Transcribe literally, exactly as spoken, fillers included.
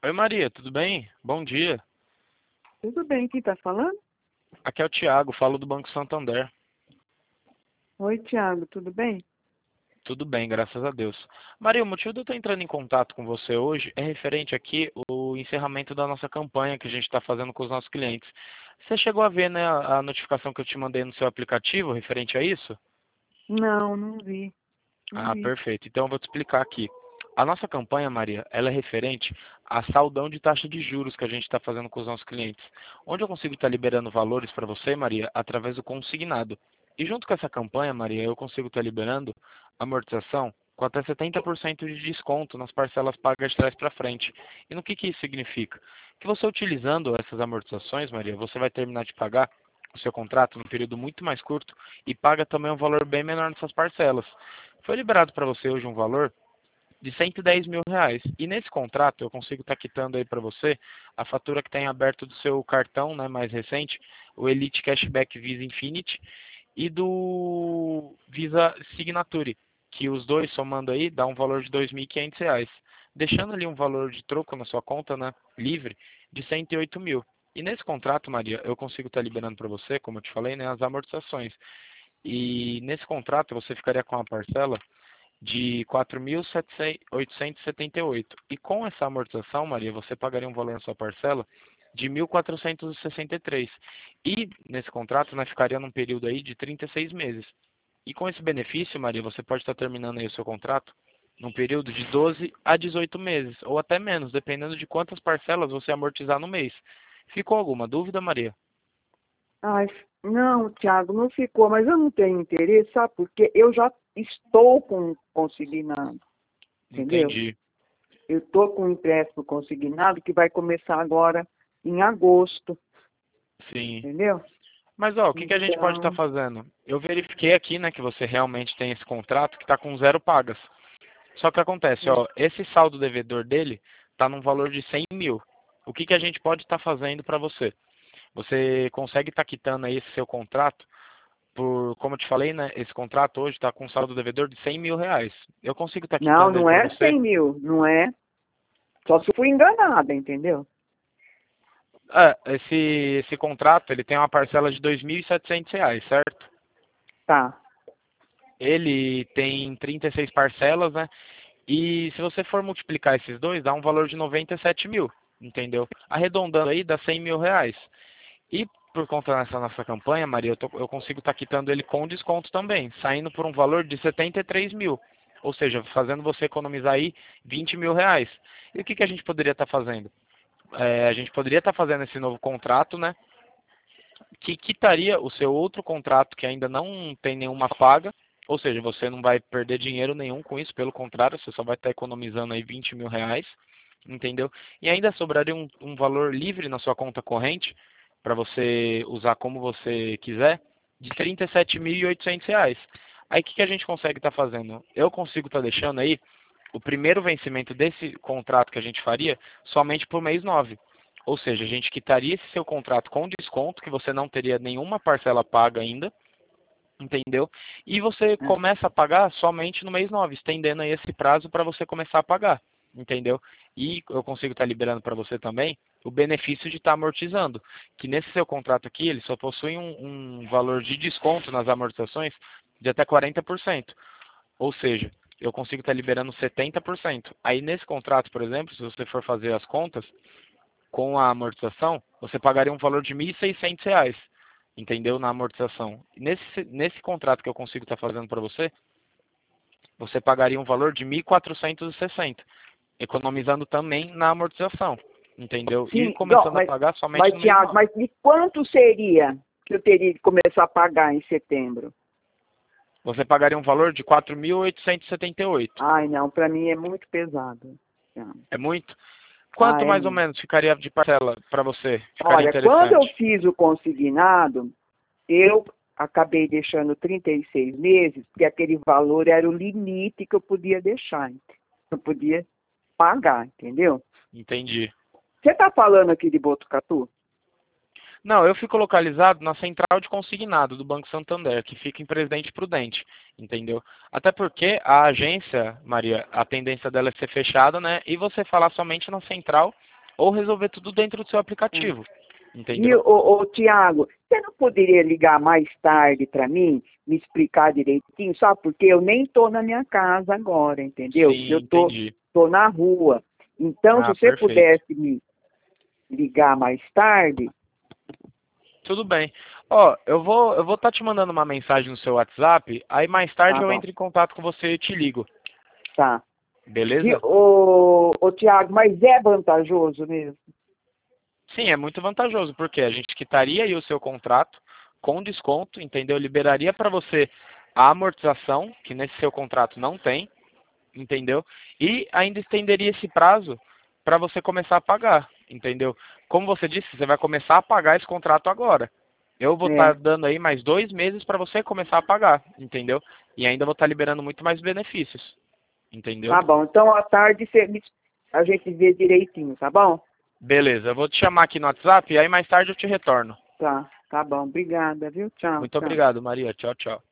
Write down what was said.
Oi Maria, tudo bem? Bom dia. Tudo bem, quem está falando? Aqui é o Thiago, falo do Banco Santander. Oi, Tiago, tudo bem? Tudo bem, graças a Deus. Maria, o motivo de eu estar entrando em contato com você hoje é referente aqui o encerramento da nossa campanha que a gente está fazendo com os nossos clientes. Você chegou a ver, né, a a notificação que eu te mandei no seu aplicativo referente a isso? Não, não vi, não Ah, vi. perfeito. Então eu vou te explicar aqui. A nossa campanha, Maria, ela é referente a saldão de taxa de juros que a gente está fazendo com os nossos clientes. Onde eu consigo estar liberando valores para você, Maria, através do consignado. E junto com essa campanha, Maria, eu consigo estar liberando amortização com até setenta por cento de desconto nas parcelas pagas de trás para frente. E no que, que isso significa? Que você utilizando essas amortizações, Maria, você vai terminar de pagar o seu contrato num período muito mais curto e paga também um valor bem menor nessas parcelas. Foi liberado para você hoje um valor de cento e dez mil reais. E nesse contrato eu consigo estar quitando aí para você a fatura que tem aberto do seu cartão, né, mais recente, o Elite Cashback Visa Infinity e do Visa Signature, que os dois somando aí dá um valor de dois mil e quinhentos reais, deixando ali um valor de troco na sua conta, né, livre, de cento e oito mil. E nesse contrato, Maria, eu consigo estar liberando para você, como eu te falei, né, as amortizações. E nesse contrato você ficaria com a parcela de quatro mil oitocentos e setenta e oito. E com essa amortização, Maria, você pagaria um valor na sua parcela de mil quatrocentos e sessenta e três. E nesse contrato, nós ficaria num período aí de trinta e seis meses. E com esse benefício, Maria, você pode estar terminando aí o seu contrato num período de doze a dezoito meses, ou até menos, dependendo de quantas parcelas você amortizar no mês. Ficou alguma dúvida, Maria? Ai, não, Tiago, não ficou, mas eu não tenho interesse, sabe? Porque eu já estou com consignado, entendeu? Entendi. Eu estou com um empréstimo consignado que vai começar agora em agosto, Sim. entendeu? Mas ó, o que que a gente pode estar Então, fazendo? Eu verifiquei aqui, né, que você realmente tem esse contrato que está com zero pagas. Só que acontece, ó, esse saldo devedor dele está num valor de cem mil. O que que a gente pode estar fazendo para você? Você consegue estar quitando aí esse seu contrato por, como eu te falei, né, esse contrato hoje está com um saldo devedor de cem mil reais. Eu consigo estar não, quitando ele não para é você? cem mil, não é? Só se eu fui enganada, entendeu? Ah, esse, esse contrato, ele tem uma parcela de dois mil e setecentos reais, certo? Tá. Ele tem trinta e seis parcelas, né? E se você for multiplicar esses dois, dá um valor de noventa e sete mil, entendeu? Arredondando aí, dá cem mil reais. E por conta dessa nossa campanha, Maria, eu, tô- eu consigo estar quitando ele com desconto também, saindo por um valor de setenta e três mil. Ou seja, fazendo você economizar aí vinte mil reais. E o que, que a gente poderia estar fazendo? É, a gente poderia estar fazendo esse novo contrato, né? Que quitaria o seu outro contrato que ainda não tem nenhuma paga, ou seja, você não vai perder dinheiro nenhum com isso, pelo contrário, você só vai estar economizando aí vinte mil reais, entendeu? E ainda sobraria um, um valor livre na sua conta corrente, para você usar como você quiser, de trinta e sete mil e oitocentos reais. Aí o que, que a gente consegue estar fazendo? Eu consigo estar deixando aí o primeiro vencimento desse contrato que a gente faria somente por mês nove. Ou seja, a gente quitaria esse seu contrato com desconto, que você não teria nenhuma parcela paga ainda, entendeu? E você É. começa a pagar somente no mês nove, estendendo aí esse prazo para você começar a pagar, entendeu? E eu consigo estar liberando para você também o benefício de estar amortizando, que nesse seu contrato aqui, ele só possui um, um valor de desconto nas amortizações de até quarenta por cento. Ou seja, eu consigo estar liberando setenta por cento. Aí nesse contrato, por exemplo, se você for fazer as contas, com a amortização, você pagaria um valor de mil e seiscentos reais, entendeu? Na amortização. Nesse, nesse contrato que eu consigo estar fazendo para você, você pagaria um valor de mil e quatrocentos e sessenta, economizando também na amortização, entendeu? E Sim, não, começando a mas, pagar somente mas, no mês Tiago, nove. mas de quanto seria que eu teria que começar a pagar em setembro? Você pagaria um valor de quatro mil oitocentos e setenta e oito. Ai, não, para mim é muito pesado. Tiago. É muito? Ah, Quanto é mais ou muito. menos ficaria de parcela para você? Ficaria Olha, quando eu interessante? fiz o consignado, eu acabei deixando trinta e seis meses, porque aquele valor era o limite que eu podia deixar. Eu podia pagar, entendeu? Entendi. Você está falando aqui de Botucatu? Não, eu fico localizado na central de consignado do Banco Santander, que fica em Presidente Prudente, entendeu? Até porque a agência, Maria, a tendência dela é ser fechada, né? E você falar somente na central ou resolver tudo dentro do seu aplicativo. E, Entendeu? ô, ô, Tiago, você não poderia ligar mais tarde para mim, me explicar direitinho? Só porque eu nem estou na minha casa agora, entendeu? Sim, Eu tô, entendi. tô na rua. Então, Ah, se você perfeito. pudesse me ligar mais tarde, Tudo bem. Ó, eu vou eu vou estar te mandando uma mensagem no seu WhatsApp, aí mais tarde tá eu bom, entro em contato com você e te ligo. tá. E, Beleza? ô, ô, Tiago, mas é vantajoso mesmo? Sim, é muito vantajoso, porque a gente quitaria aí o seu contrato com desconto, entendeu? Liberaria para você a amortização, que nesse seu contrato não tem, entendeu? E ainda estenderia esse prazo para você começar a pagar, entendeu? Como você disse, você vai começar a pagar esse contrato agora. Eu vou estar É. dando aí mais dois meses para você começar a pagar, entendeu? E ainda vou estar liberando muito mais benefícios, entendeu? Tá bom, então à tarde você me- a gente vê direitinho, tá bom? Beleza, eu vou te chamar aqui no WhatsApp e aí mais tarde eu te retorno. Tá, tá bom. Obrigada, viu? Tchau, Muito tchau. obrigado, Maria. Tchau, tchau.